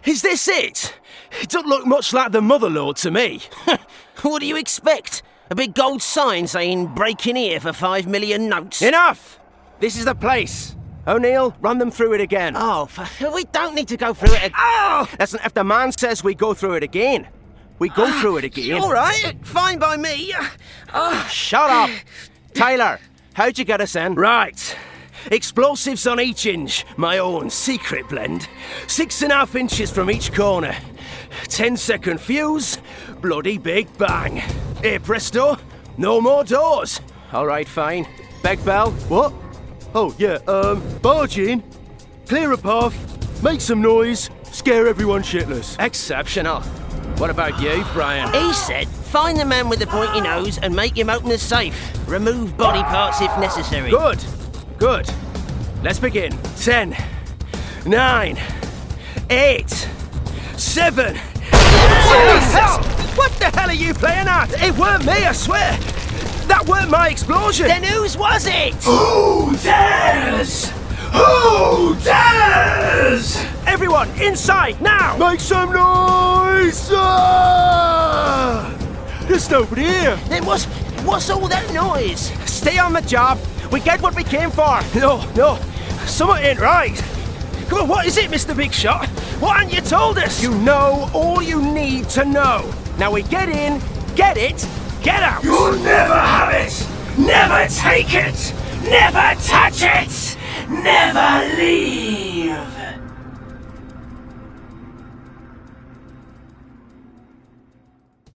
Is this it? It doesn't look much like the Motherlode to me. What do you expect? A big gold sign saying break in here for 5 million notes? Enough! This is the place. O'Neill, run them through it again. Oh, we don't need to go through it again. Oh! Listen, if the man says we go through it again, we go through it again. All right, fine by me. Shut up! Tyler, how'd you get us in? Right. Explosives on each inch, my own secret blend. 6.5 inches from each corner. 10-second fuse, bloody big bang. Hey, presto, no more doors. All right, fine. Beg bell. What? Oh, yeah, barge in, clear a path, make some noise, scare everyone shitless. Exceptional. What about you, Brian? He said, find the man with the pointy nose and make him open the safe. Remove body parts if necessary. Good. Good. Let's begin. 10, 9, 8, 7. Jesus! What the hell are you playing at? It weren't me, I swear. That weren't my explosion. Then whose was it? Who dares? Who dares? Everyone, inside, now! Make some noise! There's nobody here. Then what's all that noise? Stay on the job. We get what we came for. No. Something ain't right. Come on, what is it, Mr. Big Shot? What haven't you told us? You know all you need to know. Now we get in, get it, get out. You'll never have it. Never take it. Never touch it. Never leave.